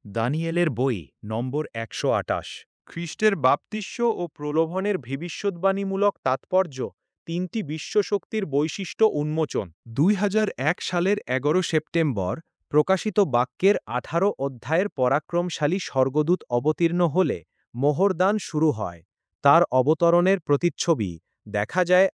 দানিয়েলের বই নম্বর ১২৮। খ্রিস্টের বাপ্তিস্ম ও প্রলোভনের ভবিষ্যদ্বাণীমূলক তাৎপর্য, তিনটি বিশ্বশক্তির বৈশিষ্ট্য উন্মোচন। ২০০১ সালের ১১ সেপ্টেম্বর প্রকাশিত বাক্যের ১৮ অধ্যায়ের পরাক্রমশালী স্বর্গদূত অবতীর্ণ হলে মোহরদান শুরু হয়। তার অবতরণের প্রতিচ্ছবি দেখা যায়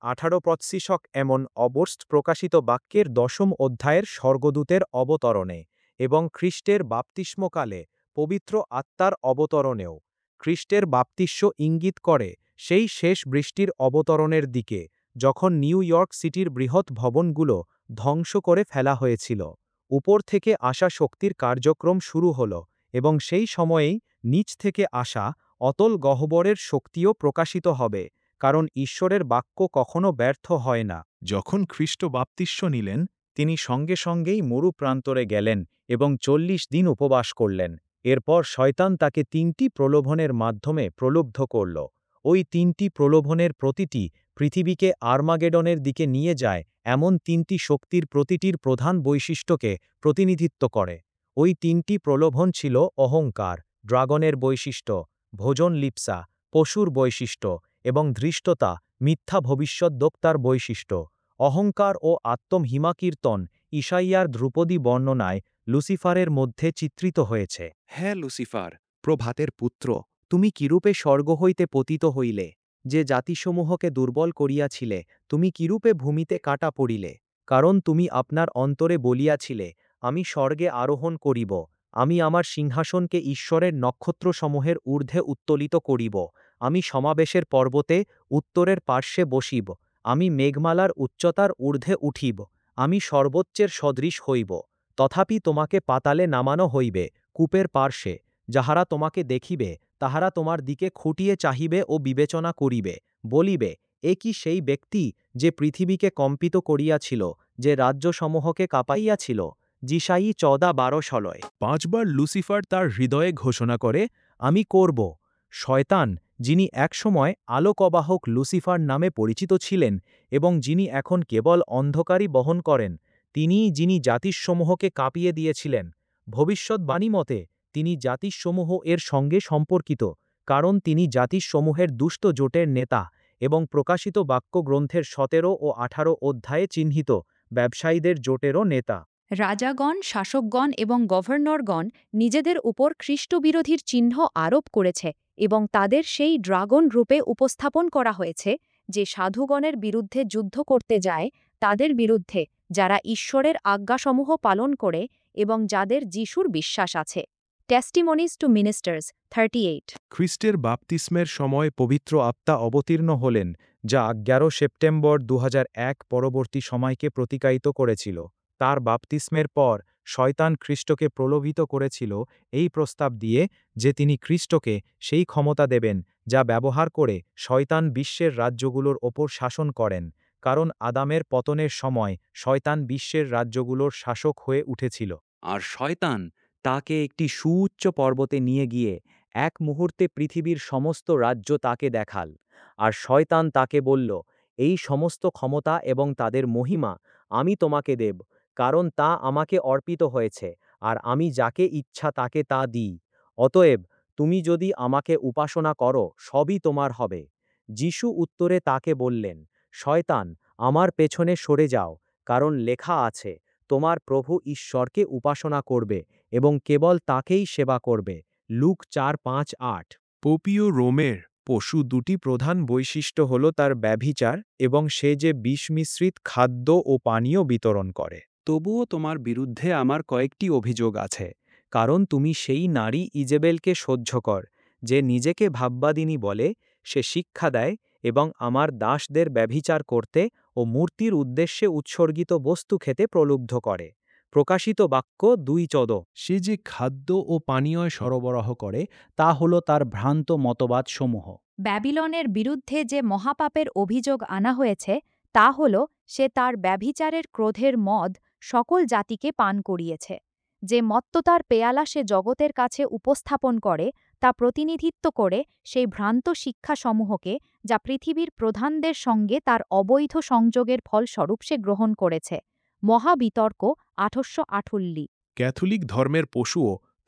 ১৮ এমন অবস্ট প্রকাশিত বাক্যের ১০ম অধ্যায়ের স্বর্গদূতের অবতরণে এবং খ্রিস্টের বাপ্তিস্মকালে পবিত্র আত্মার অবতরণেও। খ্রিস্টের বাপ্তিস্ম ইঙ্গিত করে সেই শেষ বৃষ্টির অবতরণের দিকে, যখন নিউ ইয়র্ক সিটির বৃহৎ ভবনগুলো ধ্বংস করে ফেলা হয়েছিল। উপর থেকে আসা শক্তির কার্যক্রম শুরু হল এবং সেই সময়েই নিচ থেকে আসা অতল গহ্বরের শক্তিও প্রকাশিত হবে, কারণ ঈশ্বরের বাক্য কখনো ব্যর্থ হয় না। যখন খ্রিস্ট বাপ্তিস্ম নিলেন, তিনি সঙ্গে সঙ্গেই মরু প্রান্তরে গেলেন এবং ৪০ দিন উপবাস করলেন। এরপর শয়তান তাকে ৩টি প্রলোভনের মাধ্যমে প্রলুব্ধ করল। ওই ৩টি প্রলোভনের প্রতিটি পৃথিবীকে আর্মাগেডনের দিকে নিয়ে যায়, এমন ৩টি শক্তির প্রতিটির প্রধান বৈশিষ্ট্যকে প্রতিনিধিত্ব করে। ওই ৩টি প্রলোভন ছিল অহংকার, ড্রাগনের বৈশিষ্ট্য, ভোজন লিপ্সা, পশুর বৈশিষ্ট্য এবং ধৃষ্টতা, মিথ্যা ভবিষ্যদ্বক্তার বৈশিষ্ট্য। অহংকার ও আত্মহিমাকীর্তন ঈশাইয়ার ধ্রুপদী বর্ণনায় লুসিফারের মধ্যে চিত্রিত হয়েছে। হে লুসিফার, প্রভাতের পুত্র, তুমি কিরূপে স্বর্গ হইতে পতিত হইলে? যে জাতিসমূহকে দুর্বল করিয়াছিলে, তুমি কিরূপে ভূমিতে কাটা পড়িলে? কারণ তুমি আপনার অন্তরে বলিয়াছিলে, আমি স্বর্গে আরোহণ করিব, আমি আমার সিংহাসনকে ঈশ্বরের নক্ষত্রসমূহের ঊর্ধ্বে উত্তোলিত করিব, আমি সমাবেশের পর্বতে উত্তরের পার্শ্বে বসিব, আমি মেঘমালার উচ্চতার ঊর্ধ্বে উঠিব, আমি সর্বোচ্চের সদৃশ হইব। তথাপি তোমাকে পাতালে নামানো হইবে, কূপের পার্শ্বে। যাহারা তোমাকে দেখিবে, তাহারা তোমার দিকে খুঁটিয়ে চাহিবে ও বিবেচনা করিবে, বলিবে, এ কি সেই ব্যক্তি যে পৃথিবীকে কম্পিত করিয়াছিল, যে রাজ্যসমূহকে কাঁপাইয়াছিল? যিশাই ১৪:১২ ৫বার লুসিফার তার হৃদয়ে ঘোষণা করে, আমি করব। শয়তান, যিনি একসময় আলোকবাহক লুসিফার নামে পরিচিত ছিলেন এবং যিনি এখন কেবল অন্ধকারই বহন করেন, তিনিই যিনি জাতিসমূহকে কাঁপিয়ে দিয়েছিলেন। ভবিষ্যদ্বাণী মতে তিনি জাতিসমূহ এর সঙ্গে সম্পর্কিত, কারণ তিনি জাতিসমূহের দুষ্ট জোটের নেতা এবং প্রকাশিত বাক্য গ্রন্থের ১৭ ও ১৮ অধ্যায়ে চিহ্নিত ব্যবসায়ীদের জোটেরও নেতা। রাজাগণ, শাসকগণ এবং গভর্নরগণ নিজেদের উপর খ্রিস্টবিরোধীর চিহ্ন আরোপ করেছে এবং তাদের সেই ড্রাগন রূপে উপস্থাপন করা হয়েছে, যে সাধুগণের বিরুদ্ধে যুদ্ধ করতে যায়, তাদের বিরুদ্ধে যারা ঈশ্বরের আজ্ঞাসমূহ পালন করে এবং যাদের যিশুর বিশ্বাস আছে। Testimonies to ministers 38। খ্রিস্টের বাপ্তিস্মের সময় পবিত্র আত্মা অবতীর্ণ হলেন, যা ১১ সেপ্টেম্বর ২০০১ পরবর্তী সময়কে প্রতিকায়িত করেছিল। তার বাপ্তিস্মের পর শয়তান খ্রিস্টকে প্রলোভিত করেছিল এই প্রস্তাব দিয়ে যে তিনি খ্রিস্টকে সেই ক্ষমতা দেবেন যা ব্যবহার করে শয়তান বিশ্বের রাজ্যগুলোর ওপর শাসন করেন, কারণ আদামের পতনের সময় শয়তান বিশ্বের রাজ্যগুলোর শাসক হয়ে উঠেছিল। আর শয়তান তাকে একটি সুউচ্চ পর্বতে নিয়ে গিয়ে এক মুহূর্তে পৃথিবীর সমস্ত রাজ্য তাকে দেখাল। আর শয়তান তাকে বলল, এই সমস্ত ক্ষমতা এবং তাদের মহিমা আমি তোমাকে দেব, কারণ তা আমাকে অর্পিত হয়েছে, আর আমি যাকে ইচ্ছা তাকে তা দিই। অতএব তুমি যদি আমাকে উপাসনা করো, সবই তোমার হবে। যিশু উত্তরে তাকে বললেন, শয়তান, আমার পেছনে সরে যাও, কারণ লেখা আছে, তোমার প্রভু ঈশ্বরকে উপাসনা করবে এবং কেবল তাকেই সেবা করবে। লুক ৪:৫-৮। পোপীয় রোমের পশু দুটি প্রধান বৈশিষ্ট্য হল তার ব্যভিচার এবং সে যে বিষ মিশ্রিত খাদ্য ও পানীয় বিতরণ করে। তবুও তোমার বিরুদ্ধে আমার কয়েকটি অভিযোগ আছে, কারণ তুমি সেই নারী ইজেবেলকে সহ্য কর, যে নিজেকে ভাববাদিনী বলে, সে শিক্ষা দেয় এবং আমার দাসদের ব্যভিচার করতে ও মূর্তির উদ্দেশ্যে উৎসর্গিত বস্তু খেতে প্রলুব্ধ করে। প্রকাশিত বাক্য ২:১৪। সে যে খাদ্য ও পানীয় সরবরাহ করে তা হল তার ভ্রান্ত মতবাদসমূহ। ব্যাবিলনের বিরুদ্ধে যে মহাপাপের অভিযোগ আনা হয়েছে, তা হল সে তার ব্যভিচারের ক্রোধের মদ সকল জাতিকে পান করিয়েছে। যে মত্ততার পেয়ালা সে জগতের কাছে উপস্থাপন করে, তা প্রতিনিধিত্ব করে সেই ভ্রান্ত শিক্ষাসমূহকে যা পৃথিবীর প্রধানদের সঙ্গে তার অবৈধ সংযোগের ফলস্বরূপ সে গ্রহণ করেছে। মহাবিতর্ক ১৮৮৮। ক্যাথলিক ধর্মের পশুও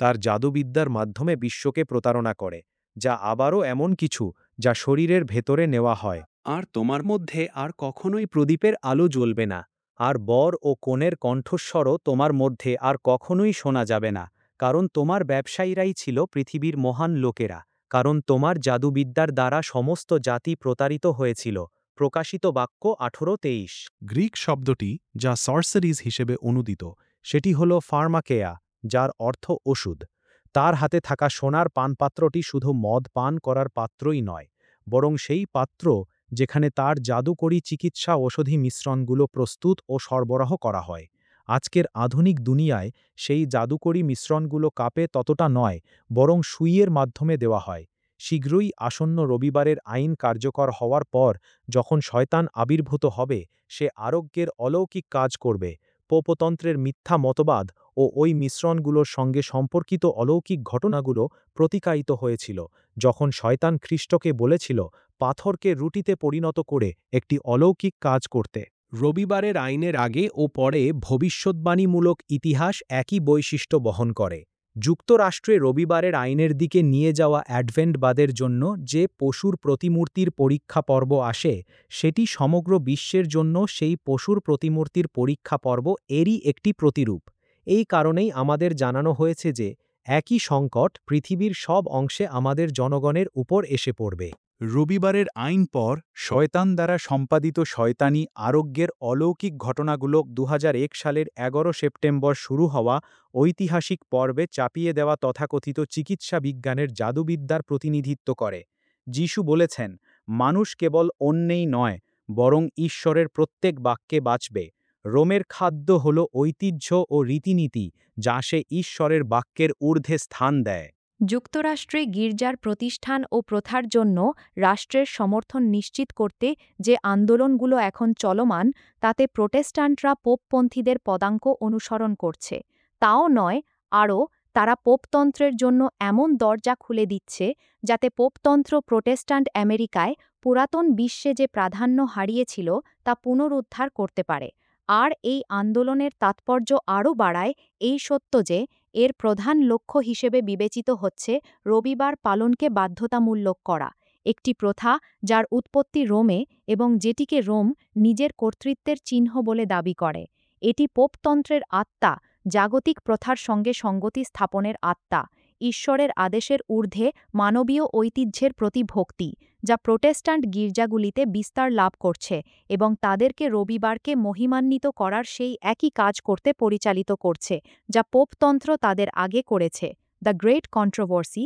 তার জাদুবিদ্যার মাধ্যমে বিশ্বকে প্রতারণা করে, যা আবারও এমন কিছু যা শরীরের ভেতরে নেওয়া হয়। আর তোমার মধ্যে আর কখনোই প্রদীপের আলো জ্বলবে না, আর বর ও কনের কণ্ঠস্বরও তোমার মধ্যে আর কখনোই শোনা যাবে না, কারণ তোমার ব্যবসায়ীরাই ছিল পৃথিবীর মহান লোকেরা, কারণ তোমার জাদুবিদ্যার দ্বারা সমস্ত জাতি প্রতারিত হয়েছিল। প্রকাশিত বাক্য 18:23। গ্রিক শব্দটি, যা সর্সারিজ হিসেবে অনুদিত, সেটি হল ফার্মাকেয়া, যার অর্থ ওষুধ। তার হাতে থাকা সোনার পানপাত্রটি শুধু মদ পান করার পাত্রই নয়, বরং সেই পাত্র যেখানে তার জাদুকরী চিকিৎসা ঔষধি মিশ্রণগুলো প্রস্তুত ও সরবরাহ করা হয়। আজকের আধুনিক দুনিয়ায় সেই জাদুকরী মিশ্রণগুলো কাপে ততটা নয়, বরং সুইয়ের মাধ্যমে দেওয়া হয়। শীঘ্রই আসন্ন রবিবারের আইন কার্যকর হওয়ার পর যখন শয়তান আবির্ভূত হবে, সে আরোগ্যের অলৌকিক কাজ করবে। পোপতন্ত্রের মিথ্যা মতবাদ ও ওই মিশ্রণগুলোর সঙ্গে সম্পর্কিত অলৌকিক ঘটনাগুলো প্রতিকায়িত হয়েছিল, যখন শয়তান খ্রিস্টকে বলেছিল পাথরকে রুটিতে পরিণত করে একটি অলৌকিক কাজ করতে। রবিবারের আইনের আগে ও পরে ভবিষ্যদ্বাণীমূলক ইতিহাস একই বৈশিষ্ট্য বহন করে। যুক্তরাষ্ট্রে রবিবারের আইনের দিকে নিয়ে যাওয়া অ্যাডভেন্টবাদের জন্য যে পশুর প্রতিমূর্তির পরীক্ষা পর্ব আসে, সেটি সমগ্র বিশ্বের জন্য সেই পশুর প্রতিমূর্তির পরীক্ষা পর্ব এরই একটি প্রতিরূপ। এই কারণেই আমাদের জানানো হয়েছে যে একই সংকট পৃথিবীর সব অংশে আমাদের জনগণের উপর এসে পড়বে। রবিবারের আইন পর শয়তান দ্বারা সম্পাদিত শয়তানি আরোগ্যের অলৌকিক ঘটনাগুলো 2001 সালের 11 সেপ্টেম্বর শুরু হওয়া ঐতিহাসিক পর্বে চাপিয়ে দেওয়া তথাকথিত চিকিৎসা বিজ্ঞানের জাদুবিদ্যার প্রতিনিধিত্ব করে। যিশু বলেছেন, মানুষ কেবল অন্নেই নয়, বরং ঈশ্বরের প্রত্যেক বাক্যে বাঁচবে। রোমের খাদ্য হল ঐতিহ্য ও রীতিনীতি, যা সে ঈশ্বরের বাক্যের ঊর্ধ্বে স্থান দেয়। যুক্তরাষ্ট্রে গির্জার প্রতিষ্ঠান ও প্রথার জন্য রাষ্ট্রের সমর্থন নিশ্চিত করতে যে আন্দোলনগুলো এখন চলমান, তাতে প্রোটেস্ট্যান্টরা পোপপন্থীদের পদাঙ্ক অনুসরণ করছে। তাও নয়, আরও তারা পোপতন্ত্রের জন্য এমন দরজা খুলে দিচ্ছে যাতে পোপতন্ত্র প্রোটেস্ট্যান্ট আমেরিকায় পুরাতন বিশ্বে যে প্রাধান্য হারিয়েছিল তা পুনরুদ্ধার করতে পারে। আর এই আন্দোলনের তাৎপর্য আরও বাড়ায় এই সত্য যে এর প্রধান লক্ষ্য হিসেবে বিবেচিত হচ্ছে রবিবার পালনকে বাধ্যতামূলক করা, একটি প্রথা যার উৎপত্তি রোমে এবং যেটিকে রোম নিজের কর্তৃত্বের চিহ্ন বলে দাবি করে। এটি পোপতন্ত্রের আত্মা, জাগতিক প্রথার সঙ্গে সঙ্গতি স্থাপনের আত্মা, ঈশ্বরের আদেশের ঊর্ধ্বে মানবীয় ঐতিহ্যের প্রতি ভক্তি, যা প্রোটেস্ট্যান্ট গির্জাগুলিতে বিস্তার লাভ করছে এবং তাদেরকে রবিবারকে মহিমান্বিত করার সেই একই কাজ করতে পরিচালিত করছে যা পোপতন্ত্র তাদের আগে করেছে। The great controversy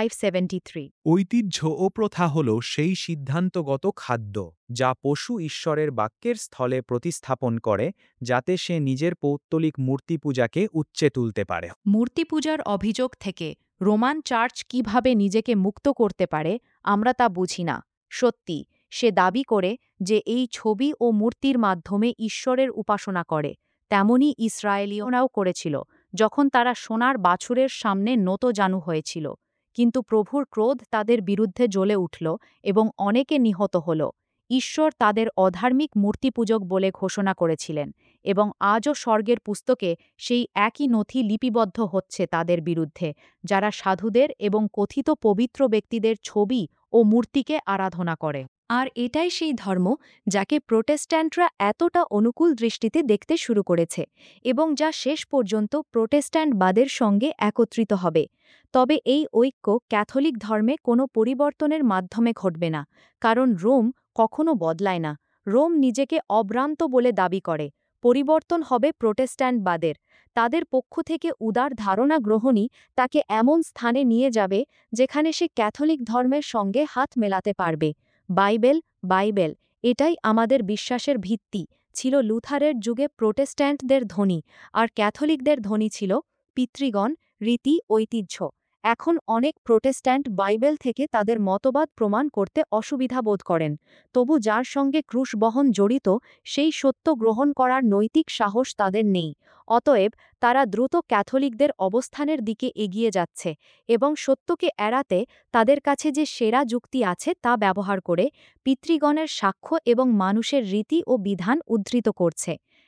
573। ঐতিহ্য ও প্রথা হল সেই সিদ্ধান্তগত খাদ্য যা পশু ঈশ্বরের বাক্যের স্থলে প্রতিস্থাপন করে, যাতে সে নিজের পৌত্তলিক মূর্তি পূজাকে উচ্চে তুলতে পারে। মূর্তি পূজার অভিযোগ থেকে রোমান চার্চ কিভাবে নিজেকে মুক্ত করতে পারে আমরা তা বুঝি না। সত্যি, সে দাবি করে যে এই ছবি ও মূর্তির মাধ্যমে ঈশ্বরের উপাসনা করে, তেমনি ইসরায়েলীয়রাও করেছিল যখন তারা সোনার বাছুরের সামনে নতজানু হয়েছিল। কিন্তু প্রভুর ক্রোধ তাদের বিরুদ্ধে জ্বলে উঠল এবং অনেকে নিহত হল। ঈশ্বর তাদের অধার্মিক মূর্তিপূজক বলে ঘোষণা করেছিলেন এবং আজও স্বর্গের পুস্তকে সেই একই নথি লিপিবদ্ধ হচ্ছে তাদের বিরুদ্ধে, যারা সাধুদের এবং কথিত পবিত্র ব্যক্তিদের ছবি ও মূর্তিকে আরাধনা করে। আর এটাই সেই ধর্ম যাকে প্রোটেস্ট্যান্টরা এতটা অনুকূল দৃষ্টিতে দেখতে শুরু করেছে এবং যা শেষ পর্যন্ত প্রোটেস্ট্যান্টবাদের সঙ্গে একত্রিত হবে। তবে এই ঐক্য ক্যাথলিক ধর্মে কোনো পরিবর্তনের মাধ্যমে ঘটবে না, কারণ রোম কখনো বদলায় না। রোম নিজেকে অভ্রান্ত বলে দাবি করে। পরিবর্তন হবে প্রোটেস্ট্যান্টবাদের। তাদের পক্ষ থেকে উদার ধারণা গ্রহণই তাকে এমন স্থানে নিয়ে যাবে যেখানে সে ক্যাথলিক ধর্মের সঙ্গে হাত মেলাতে পারবে। বাইবেল, বাইবেল, এটাই আমাদের বিশ্বাসের ভিত্তি, ছিল লুথারের যুগে প্রোটেস্ট্যান্টদের ধ্বনি, আর ক্যাথলিকদের ধ্বনি ছিল পিতৃগণ, রীতি, ঐতিহ্য। এখন অনেক প্রোটেস্ট্যান্ট বাইবেল থেকে তাদের মতবাদ প্রমাণ করতে অসুবিধা বোধ করেন, তবু যার সঙ্গে ক্রুশ বহন জড়িত সেই সত্য গ্রহণ করার নৈতিক সাহস তাদের নেই। অতএব তারা দ্রুত ক্যাথলিকদের অবস্থানের দিকে এগিয়ে যাচ্ছে এবং সত্যকে এড়াতে তাদের কাছে যে সেরা যুক্তি আছে তা ব্যবহার করে পিতৃগণের সাক্ষ্য এবং মানুষের রীতি ও বিধান উদ্ধৃত করছে।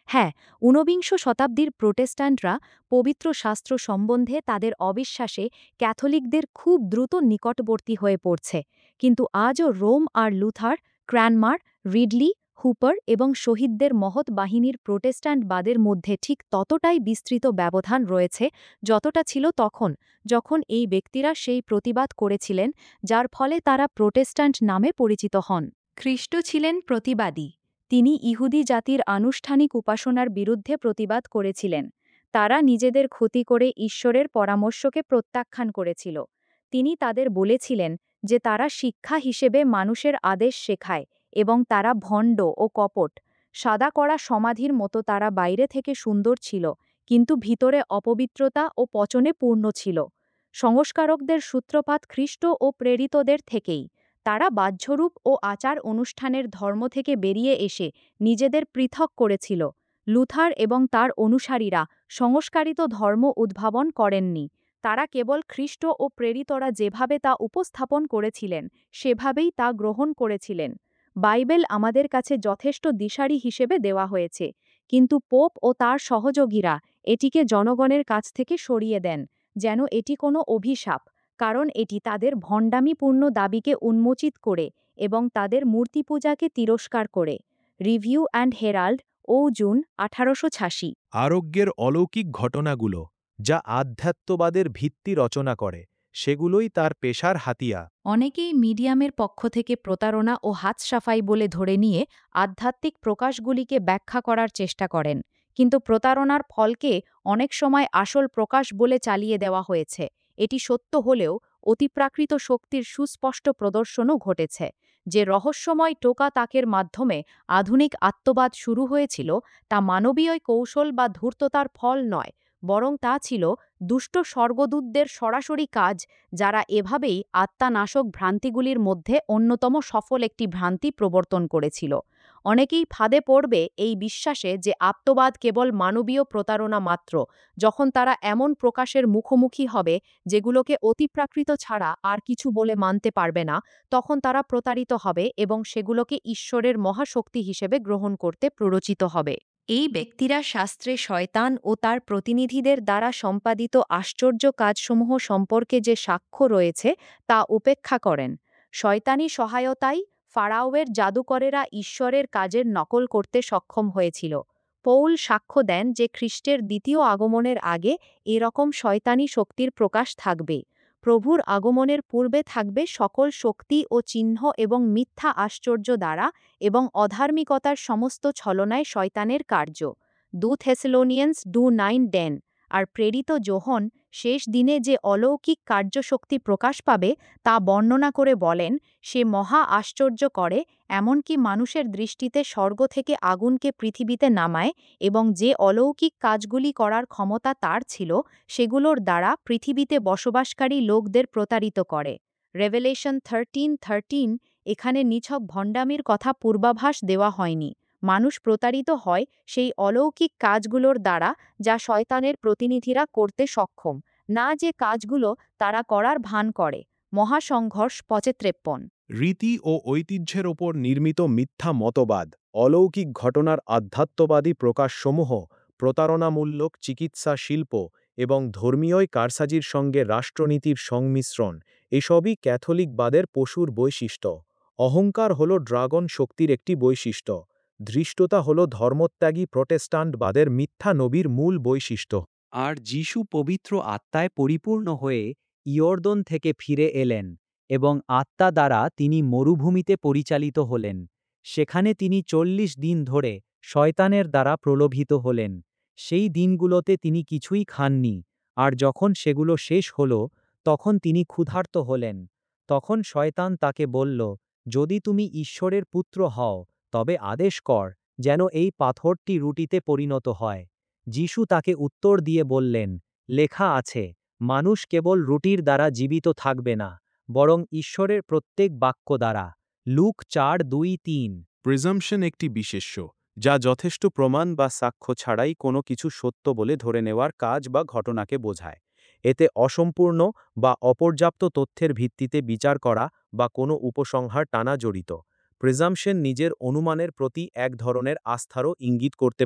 হ্যাঁ, ঊনবিংশ শতাব্দীর প্রোটেস্ট্যান্টরা পবিত্র শাস্ত্র সম্বন্ধে তাদের অবিশ্বাসে ক্যাথলিকদের খুব দ্রুত নিকটবর্তী হয়ে পড়ছে, কিন্তু আজও রোম আর লুথার, ক্র্যানমার, রিডলি, হুপার এবং শহীদদের মহৎ বাহিনীর প্রোটেস্ট্যান্টবাদের মধ্যে ঠিক ততটাই বিস্তৃত ব্যবধান রয়েছে যতটা ছিল তখন, যখন এই ব্যক্তিরা সেই প্রতিবাদ করেছিলেন যার ফলে তারা প্রোটেস্ট্যান্ট নামে পরিচিত হন। খ্রিস্ট ছিলেন প্রতিবাদী। তিনি ইহুদি জাতির আনুষ্ঠানিক উপাসনার বিরুদ্ধে প্রতিবাদ করেছিলেন। তারা নিজেদের ক্ষতি করে ঈশ্বরের পরামর্শকে প্রত্যাখ্যান করেছিল। তিনি তাদের বলেছিলেন যে তারা শিক্ষা হিসেবে মানুষের আদেশ শেখায় এবং তারা ভণ্ড ও কপট। সাদা করা সমাধির মতো তারা বাইরে থেকে সুন্দর ছিল, কিন্তু ভিতরে অপবিত্রতা ও পচনে পূর্ণ ছিল। সংস্কারকদের সূত্রপাত খ্রিস্ট ও প্রেরিতদের থেকেই। তারা বাহ্যরূপ ও আচার অনুষ্ঠানের ধর্ম থেকে বেরিয়ে এসে নিজেদের পৃথক করেছিল। লুথার এবং তার অনুসারীরা সংস্কারিত ধর্ম উদ্ভাবন করেননি। তারা কেবল খ্রিস্ট ও প্রেরিতরা যেভাবে তা উপস্থাপন করেছিলেন সেভাবেই তা গ্রহণ করেছিলেন। বাইবেল আমাদের কাছে যথেষ্ট দিশারি হিসেবে দেওয়া হয়েছে, কিন্তু পোপ ও তার সহযোগীরা এটিকে জনগণের কাছ থেকে সরিয়ে দেন, যেন এটি কোনো অভিশাপ, কারণ এটি তাদের ভণ্ডামিপূর্ণ দাবিকে উন্মোচিত করে এবং তাদের মূর্তিপূজাকে তিরস্কার করে। রিভিউ অ্যান্ড হেরাল্ড, ও জুন 1886। আরোগ্যের অলৌকিক ঘটনাগুলো, যা আধ্যাত্মবাদের ভিত্তি রচনা করে, সেগুলোই তার পেশার হাতিয়ার। অনেকেই মিডিয়ামের পক্ষ থেকে প্রতারণা ও হাত সাফাই বলে ধরে নিয়ে আধ্যাত্মিক প্রকাশগুলিকে ব্যাখ্যা করার চেষ্টা করেন, কিন্তু প্রতারণার ফলকে অনেক সময় আসল প্রকাশ বলে চালিয়ে দেওয়া হয়েছে। এটি সত্য হলেও অতিপ্রাকৃত শক্তির সুস্পষ্ট প্রদর্শনও ঘটেছে। যে রহস্যময় টোকা তাকের মাধ্যমে আধুনিক আত্মবাদ শুরু হয়েছিল, তা মানবীয় কৌশল বা ধূর্ততার ফল নয়, বরং তা ছিল দুষ্ট স্বর্গদূতদের সরাসরি কাজ, যারা এভাবেই আত্মানাশক ভ্রান্তিগুলির মধ্যে অন্যতম সফল একটি ভ্রান্তি প্রবর্তন করেছিল। অনেকেই ফাঁদে পড়বে এই বিশ্বাসে যে আত্মবাদ কেবল মানবীয় প্রতারণা মাত্র। যখন তারা এমন প্রকাশের মুখোমুখি হবে যেগুলোকে অতিপ্রাকৃত ছাড়া আর কিছু বলে মানতে পারবে না, তখন তারা প্রতারিত হবে এবং সেগুলোকে ঈশ্বরের মহাশক্তি হিসেবে গ্রহণ করতে প্ররোচিত হবে। এই ব্যক্তিরা শাস্ত্রে শয়তান ও তার প্রতিনিধিদের দ্বারা সম্পাদিত আশ্চর্য কাজসমূহ সম্পর্কে যে সাক্ষ্য রয়েছে তা উপেক্ষা করেন। শয়তানি সহায়তায় ফারাওয়ের জাদুকরেরা ঈশ্বরের কাজের নকল করতে সক্ষম হয়েছিল। পৌল সাক্ষ্য দেন যে খ্রিস্টের দ্বিতীয় আগমনের আগে এরকম শয়তানি শক্তির প্রকাশ থাকবে। প্রভুর আগমনের পূর্বে থাকবে সকল শক্তি ও চিহ্ন এবং মিথ্যা আশ্চর্য দ্বারা এবং অধার্মিকতার সমস্ত ছলনায় শয়তানের কার্য। 2 থেসেলোনিয়ান্স 2:9-10। আর প্রেরিত যোহন শেষ দিনে যে অলৌকিক কার্যশক্তি প্রকাশ পাবে তা বর্ণনা করে বলেন, সে মহা আশ্চর্য করে, এমনকি মানুষের দৃষ্টিতে স্বর্গ থেকে আগুনকে পৃথিবীতে নামায় এবং যে অলৌকিক কাজগুলি করার ক্ষমতা তার ছিল সেগুলোর দ্বারা পৃথিবীতে বসবাসকারী লোকদের প্রতারিত করে। রেভেলেশন 13:13। এখানে নিছক ভণ্ডামির কথা পূর্বাভাস দেওয়া হয়নি। মানুষ প্রতারিত হয় সেই অলৌকিক কাজগুলোর দ্বারা যা শয়তানের প্রতিনিধিরা করতে সক্ষম, না যে কাজগুলো তারা করার ভান করে। মহাসংঘর্ষ 75। রীতি ও ঐতিহ্যের ওপর নির্মিত মিথ্যা মতবাদ, অলৌকিক ঘটনার আধ্যাত্মবাদী প্রকাশসমূহ, প্রতারণামূলক চিকিৎসা শিল্প এবং ধর্মীয় কারসাজির সঙ্গে রাষ্ট্রনীতির সংমিশ্রণ, এসবই ক্যাথলিকবাদের পশুর বৈশিষ্ট্য। অহংকার হল ড্রাগন শক্তির একটি বৈশিষ্ট্য। ধৃষ্টতা হল ধর্মত্যাগী প্রটেস্ট্যান্টবাদের মিথ্যা নবীর মূল বৈশিষ্ট্য। আর যিশু পবিত্র আত্মায় পরিপূর্ণ হয়ে ইয়র্দন থেকে ফিরে এলেন এবং আত্মা দ্বারা তিনি মরুভূমিতে পরিচালিত হলেন। সেখানে তিনি 40 দিন ধরে শয়তানের দ্বারা প্রলোভিত হলেন। সেই দিনগুলোতে তিনি কিছুই খাননি, আর যখন সেগুলো শেষ হল তখন তিনি ক্ষুধার্ত হলেন। তখন শয়তান তাকে বলল, যদি তুমি ঈশ্বরের পুত্র হও তবে আদেশ কর যেন এই পাথরটি রুটিতে পরিণত হয়। যিশু তাকে উত্তর দিয়ে বললেন, লেখা আছে, মানুষ কেবল রুটির দ্বারা জীবিত থাকবে না, বরং ঈশ্বরের প্রত্যেক বাক্য দ্বারা। লুক 4:2-3। প্রিজাম্পশন একটি বিশেষ্য, যা যথেষ্ট প্রমাণ বা সাক্ষ্য ছাড়াই কোনো কিছু সত্য বলে ধরে নেওয়ার কাজ বা ঘটনাকে বোঝায়। এতে অসম্পূর্ণ বা অপর্যাপ্ত তথ্যের ভিত্তিতে বিচার করা বা কোনো উপসংহার টানা জড়িত। প্রিজাম্পশন নিজের অনুমানের প্রতি এক ধরনের আস্থারও ইঙ্গিত করতে পারে,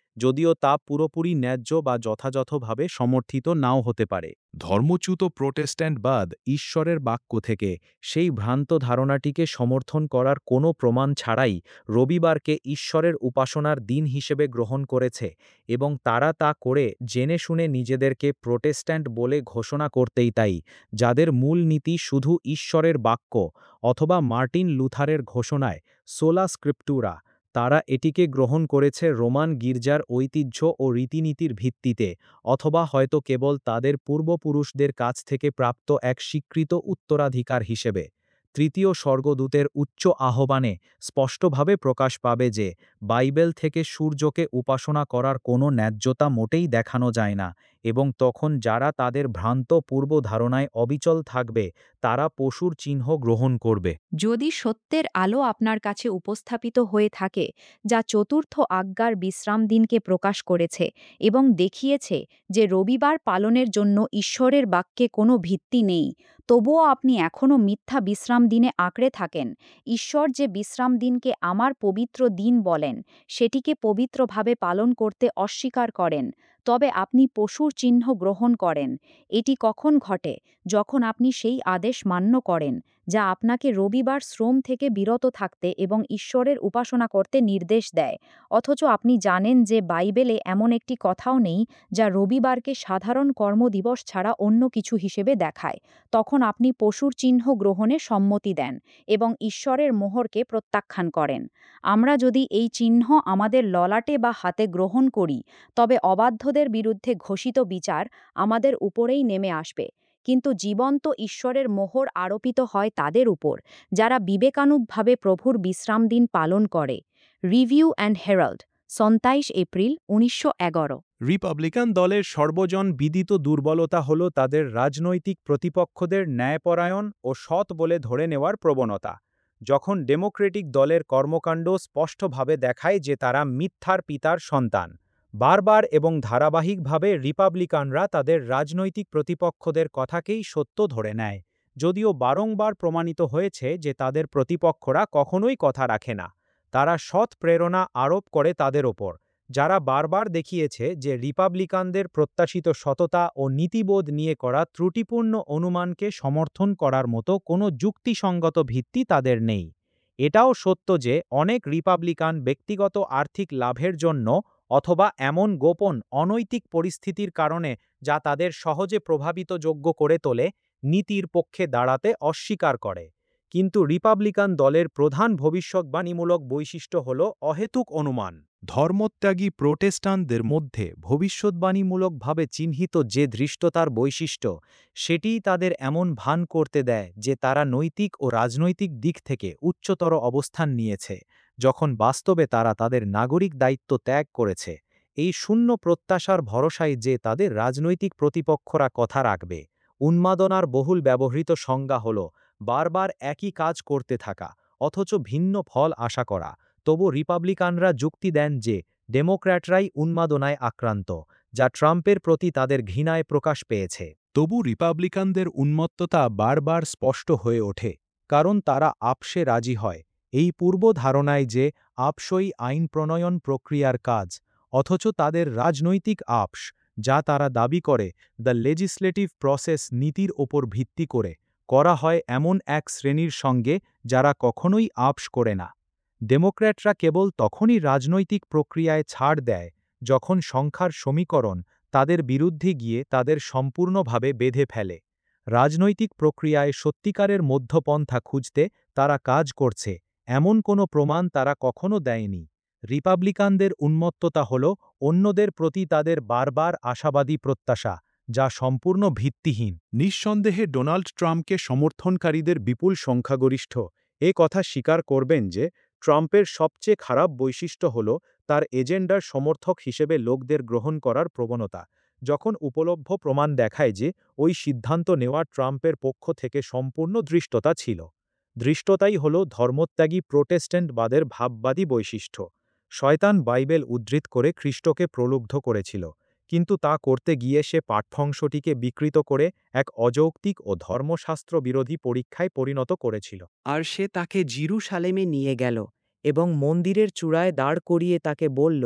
যদিও তা পুরোপুরি ন্যায্য বা যথাযথভাবে সমর্থিত নাও হতে পারে। ধর্মচ্যুত প্রোটেস্ট্যান্টবাদ ঈশ্বরের বাক্য থেকে সেই ভ্রান্ত ধারণাটিকে সমর্থন করার কোনো প্রমাণ ছাড়াই রবিবারকে ঈশ্বরের উপাসনার দিন হিসেবে গ্রহণ করেছে এবং তারা তা করে জেনে শুনে নিজেদেরকে প্রোটেস্ট্যান্ট বলে ঘোষণা করতেই তাই, যাদের মূল নীতি শুধু ঈশ্বরের বাক্য অথবা মার্টিন লুথারের ঘোষণায় সোলা স্ক্রিপ্টুরা। তারা এটিকে গ্রহণ করেছে রোমান গির্জার ঐতিহ্য ও রীতিনীতির ভিত্তিতে, অথবা হয়তো কেবল তাদের পূর্বপুরুষদের কাছ থেকে প্রাপ্ত এক স্বীকৃত উত্তরাধিকার হিসেবে। তৃতীয় স্বর্গদূতের উচ্চ আহ্বানে স্পষ্টভাবে প্রকাশ পাবে যে বাইবেল থেকে সূর্যকে উপাসনা করার কোনো ন্যায্যতা মোটেই দেখানো যায় না, এবং তখন যারা তাদের ভ্রান্ত পূর্বধারণায় অবিচল থাকবে তারা পশুর চিহ্ন গ্রহণ করবে। যদি সত্যের আলো আপনার কাছে উপস্থাপিত হয়ে থাকে, যা চতুর্থ আজ্ঞার বিশ্রাম দিনকে প্রকাশ করেছে এবং দেখিয়েছে যে রবিবার পালনের জন্য ঈশ্বরের বাক্যে কোনো ভিত্তি নেই, তবুও আপনি এখনও মিথ্যা বিশ্রাম দিনে আঁকড়ে থাকেন। ঈশ্বর যে বিশ্রাম দিনকে আমার পবিত্র দিন বলেন, সেটিকে পবিত্রভাবে পালন করতে অস্বীকার করেন, তবে আপনি পশুর চিহ্ন গ্রহণ করেন। এটি কখন ঘটে? যখন আপনি সেই আদেশ মান্য করেন যা আপনাকে রবিবার শ্রম থেকে বিরত থাকতে এবং ঈশ্বরের উপাসনা করতে নির্দেশ দেয়, অথচ আপনি জানেন যে বাইবেলে এমন একটি কথাও নেই যা রবিবারকে সাধারণ কর্মদিবস ছাড়া অন্য কিছু হিসেবে দেখায়। তখন আপনি পশুর চিহ্ন গ্রহণে সম্মতি দেন এবং ঈশ্বরের মোহরকে প্রত্যাখ্যান করেন। আমরা যদি এই চিহ্ন আমাদের ললাটে বা হাতে গ্রহণ করি, তবে অবাধ্যদের বিরুদ্ধে ঘোষিত বিচার আমাদের উপরেই নেমে আসবে। কিন্তু জীবন্ত ঈশ্বরের মোহর আরোপিত হয় তাদের উপর, যারা বিবেকানুগভাবে প্রভুর বিশ্রাম দিন পালন করে। Review and herald, ২৭ April ১৯১১। Republican দলের সর্বজন বিদিত দুর্বলতা হল তাদের রাজনৈতিক প্রতিপক্ষদের ন্যায়পরায়ণ ও সৎ বলে ধরে নেওয়ার প্রবণতা। যখন ডেমোক্রেটিক দলের কর্মকাণ্ড স্পষ্টভাবে দেখায় যে তারা মিথ্যার পিতার সন্তান, বারবার এবং ধারাবাহিকভাবে রিপাবলিকানরা তাদের রাজনৈতিক প্রতিপক্ষদের কথাকেই সত্য ধরে নেয়, যদিও বারংবার প্রমাণিত হয়েছে যে তাদের প্রতিপক্ষরা কখনোই কথা রাখে না। তারা সৎ প্রেরণা আরোপ করে তাদের ওপর, যারা বারবার দেখিয়েছে যে রিপাবলিকানদের প্রত্যাশিত সততা ও নীতিবোধ নিয়ে করা ত্রুটিপূর্ণ অনুমানকে সমর্থন করার মতো কোনো যুক্তিসঙ্গত ভিত্তি তাদের নেই। এটাও সত্য যে অনেক রিপাবলিকান ব্যক্তিগত আর্থিক লাভের জন্য অথবা এমন গোপন অনৈতিক পরিস্থিতির কারণে যা তাদের সহজে প্রভাবিতযোগ্য করে তোলে, নীতির পক্ষে দাঁড়াতে অস্বীকার করে। কিন্তু রিপাবলিকান দলের প্রধান ভবিষ্যদ্বাণীমূলক বৈশিষ্ট্য হল অহেতুক অনুমান। ধর্মত্যাগী প্রোটেস্টান্টদের মধ্যে ভবিষ্যদ্বাণীমূলকভাবে চিহ্নিত যে ধৃষ্টতার বৈশিষ্ট্য, সেটিই তাদের এমন ভান করতে দেয় যে তারা নৈতিক ও রাজনৈতিক দিক থেকে উচ্চতর অবস্থান নিয়েছে, যখন বাস্তবে তারা তাদের নাগরিক দায়িত্ব ত্যাগ করেছে। এই শূন্য প্রত্যাশার ভরসায় যে তাদের রাজনৈতিক প্রতিপক্ষরা কথা রাখবে। উন্মাদনার বহুল ব্যবহৃত সংজ্ঞা হল বারবার একই কাজ করতে থাকা অথচ ভিন্ন ফল আশা করা। তবু রিপাবলিকানরা যুক্তি দেন যে ডেমোক্র্যাটরাই উন্মাদনায় আক্রান্ত, যা ট্রাম্পের প্রতি তাদের ঘৃণায় প্রকাশ পেয়েছে। তবু রিপাবলিকানদের উন্মত্ততা বারবার স্পষ্ট হয়ে ওঠে, কারণ তারা আপসে রাজি হয় এই পূর্ব ধারণায় যে আপসই আইন প্রণয়ন প্রক্রিয়ার কাজ, অথচ তাদের রাজনৈতিক আপস, যা তারা দাবি করে দ্য লেজিসলেটিভ প্রসেস নীতির ওপর ভিত্তি করে করা হয় এমন এক শ্রেণীর সঙ্গে যারা কখনোই আপস করে না। ডেমোক্র্যাটরা কেবল তখনই রাজনৈতিক প্রক্রিয়ায় ছাড় দেয় যখন সংখ্যার সমীকরণ তাদের বিরুদ্ধে গিয়ে তাদের সম্পূর্ণভাবে বেঁধে ফেলে। রাজনৈতিক প্রক্রিয়ায় সত্যিকারের মধ্যপন্থা খুঁজতে তারা কাজ করছে এমন কোনো প্রমাণ তারা কখনো দেয়নি। রিপাবলিকানদের উন্মত্ততা হল অন্যদের প্রতি তাদের বারবার আশাবাদী প্রত্যাশা, যা সম্পূর্ণ ভিত্তিহীন। নিঃসন্দেহে ডোনাল্ড ট্রাম্পকে সমর্থনকারীদের বিপুল সংখ্যাগরিষ্ঠ এ কথা স্বীকার করবেন যে ট্রাম্পের সবচেয়ে খারাপ বৈশিষ্ট্য হল তার এজেন্ডার সমর্থক হিসেবে লোকদের গ্রহণ করার প্রবণতা, যখন উপলব্ধ প্রমাণ দেখায় যে ওই সিদ্ধান্ত নেওয়া ট্রাম্পের পক্ষ থেকে সম্পূর্ণ ধৃষ্টতা ছিল। ধৃষ্টতাই হল ধর্মত্যাগী প্রোটেস্ট্যান্টবাদের ভাববাদী বৈশিষ্ট্য। শয়তান বাইবেল উদ্ধৃত করে খ্রিস্টকে প্রলুব্ধ করেছিল, কিন্তু তা করতে গিয়ে সে পাঠ্যাংশটিকে বিকৃত করে এক অযৌক্তিক ও ধর্মশাস্ত্র বিরোধী পরীক্ষায় পরিণত করেছিল। আর সে তাকে জিরুসালেমে নিয়ে গেল এবং মন্দিরের চূড়ায় দাঁড় করিয়ে তাকে বলল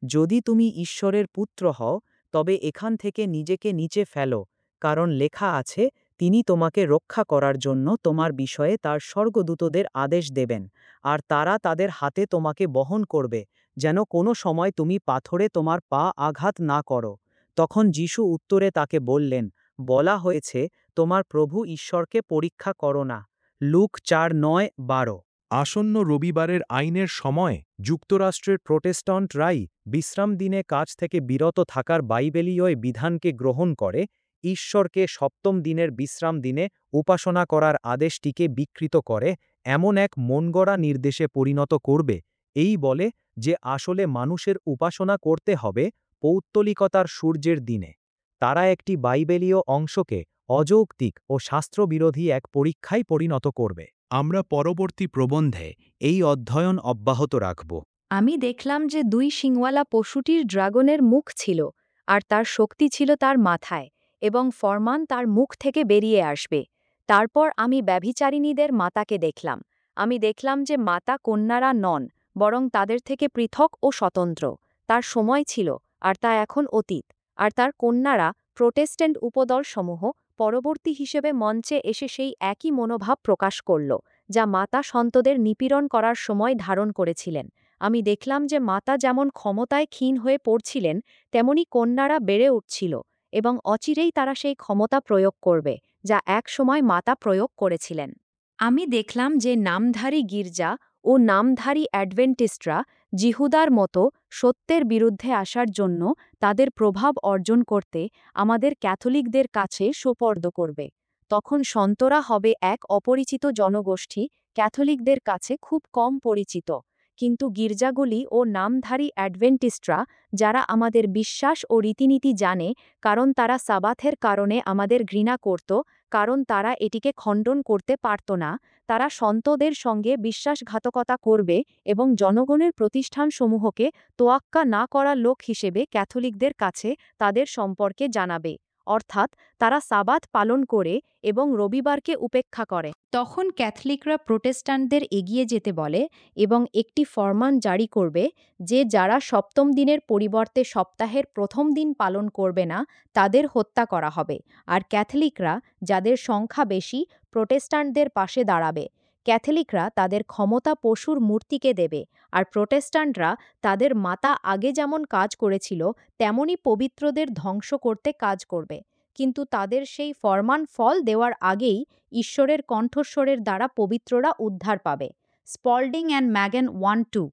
যদি তুমি ঈশ্বরের পুত্র হও তবে এখান থেকে নিজেকে নিচে ফেলো, কারণ লেখা আছে, তিনি তোমাকে রক্ষা করার জন্য তোমার বিষয়ে তার স্বর্গদূতদের আদেশ দেবেন, আর তারা তাদের হাতে তোমাকে বহন করবে, যেন কোনো সময় তুমি পাথরে তোমার পা আঘাত না করো। তখন যীশু উত্তরে তাকে বললেন, বলা হয়েছে, তোমার প্রভু ঈশ্বরকে পরীক্ষা করো না। লুক 4:9-12। আসন্ন রবিবারের আইনের সময় যুক্তরাষ্ট্রের প্রোটেস্ট্যান্টরাই বিশ্রাম দিনে কাজ থেকে বিরত থাকার বাইবেলীয় বিধানকে গ্রহণ করে ঈশ্বরকে সপ্তম দিনের বিশ্রাম দিনে উপাসনা করার আদেশটিকে বিকৃত করে এমন এক মনগড়া নির্দেশে পরিণত করবে, এই বলে যে আসলে মানুষের উপাসনা করতে হবে পৌত্তলিকতার সূর্যের দিনে। তারা একটি বাইবেলীয় অংশকে অযৌক্তিক ও শাস্ত্রবিরোধী এক পরীক্ষায় পরিণত করবে। আমরা পরবর্তী প্রবন্ধে এই অধ্যয়ন অব্যাহত রাখব। আমি দেখলাম যে 2 শিংওয়ালা পশুটির ড্রাগনের মুখ ছিল, আর তার শক্তি ছিল তার মাথায়, এবং ফরমান তার মুখ থেকে বেরিয়ে আসবে। তারপর আমি ব্যভিচারিণীদের মাতাকে দেখলাম। আমি দেখলাম যে মাতা কন্যারা নন, বরং তাদের থেকে পৃথক ও স্বতন্ত্র। তার সময় ছিল, আর তা এখন অতীত। আর তার কন্যারা, প্রোটেস্ট্যান্ট উপদলসমূহ, পরবর্তী হিসেবে মঞ্চে এসে সেই একই মনোভাব প্রকাশ করল, যা মাতা সন্তদের নিপীড়ন করার সময় ধারণ করেছিলেন। আমি দেখলাম যে মাতা যেমন ক্ষমতায় ক্ষীণ হয়ে পড়ছিলেন, তেমনি কন্যারা বেড়ে উঠছিল, এবং অচিরেই তারা সেই ক্ষমতা প্রয়োগ করবে, যা এক সময় মাতা প্রয়োগ করেছিলেন। আমি দেখলাম যে নামধারী গির্জা ও নামধারী অ্যাডভেন্টিস্টরা জিহুদার মতো সত্যের বিরুদ্ধে আসার জন্য তাদের প্রভাব অর্জন করতে আমাদের ক্যাথলিকদের কাছে সোপর্দ করবে। তখন সন্তরা হবে এক অপরিচিত জনগোষ্ঠী, ক্যাথলিকদের কাছে খুব কম পরিচিত। কিন্তু গির্জাগুলি ও নামধারী অ্যাডভেন্টিস্টরা, যারা আমাদের বিশ্বাস ও রীতিনীতি জানে, কারণ তারা সাবাথের কারণে আমাদের ঘৃণা করত, কারণ তারা এটিকে খণ্ডন করতে পারত না, তারা সন্তদের সঙ্গে বিশ্বাসঘাতকতা করবে এবং জনগণের প্রতিষ্ঠানসমূহকে তোয়াক্কা না করা লোক হিসেবে ক্যাথলিকদের কাছে তাদের সম্পর্কে জানাবে। অর্থাৎ তারা সাবাত পালন করে এবং রবিবারকে উপেক্ষা করে। তখন ক্যাথলিকরা প্রোটেস্ট্যান্টদের এগিয়ে যেতে বলে এবং একটি ফরমান জারি করবে যে যারা সপ্তম দিনের পরিবর্তে সপ্তাহের প্রথম দিন পালন করবে না, তাদের হত্যা করা হবে। আর ক্যাথলিকরা, যাদের সংখ্যা বেশি, প্রোটেস্ট্যান্টদের পাশে দাঁড়াবে। ক্যাথলিকরা তাদের ক্ষমতা পশুর মূর্তিকে দেবে, আর প্রোটেস্ট্যান্টরা তাদের মাতা আগে যেমন কাজ করেছিল তেমনি পবিত্রদের ধ্বংস করতে কাজ করবে। কিন্তু তাদের সেই ফরমান ফল দেওয়ার আগেই ঈশ্বরের কণ্ঠস্বরের দ্বারা পবিত্ররা উদ্ধার পাবে। Spalding and ম্যাগেন 1-2